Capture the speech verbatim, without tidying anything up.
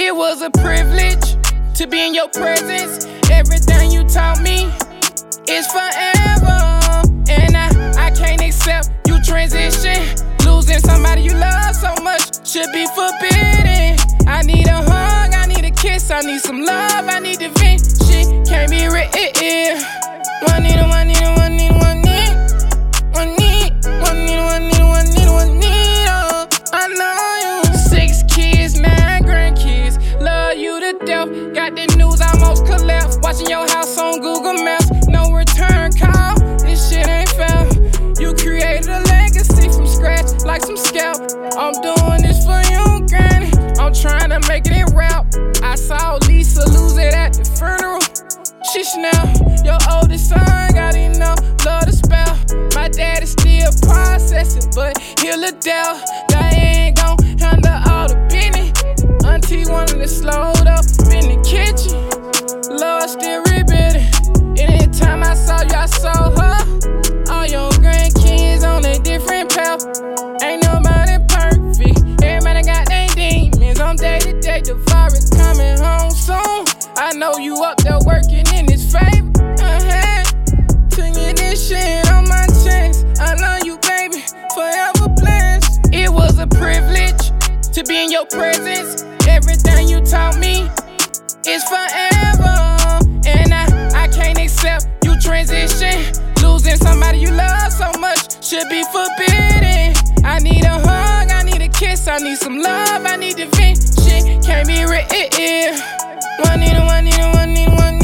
It was a privilege to be in your presence. Everything you taught me is forever. And I, I can't accept you transition. Losing somebody you love so much should be forbidden. I need a hug, I need a kiss, I need some love, I need to vent. Shit can't be written. One need, one need, one need, one need, one need, one need, one need, one need, one need. Oh, I know you. Six kids, nine grandkids, love you to death. Got the news, almost collapsed. Watching your house on Google Maps, no return call. This shit ain't fair. You created a legacy from scratch, like some scalp. I'm doing this for you, granny. I'm trying to make it in rap. I saw Lisa lose it at the funeral. Sheesh now, your oldest son got enough love to spell. My dad is still processing, but he'll adapt. That ain't gon' handle all the business. Auntie wanted to slow up in the kitchen. Lord still rebuilding. Anytime I saw you, I saw her. All your grandkids on a different path. Ain't nobody perfect. Everybody got their demons. On day to day, the virus coming home soon. I know you up there working in this favor. Uh-huh. To get this shit on my chest. I love you, baby, forever blessed. It was a privilege to be in your presence. Everything you taught me is forever. And I, I can't accept you transition. Losing somebody you love so much should be forbidden. I need a hug, I need a kiss, I need some love, I need to vent. Shit can't be written. One need, one need, one need, one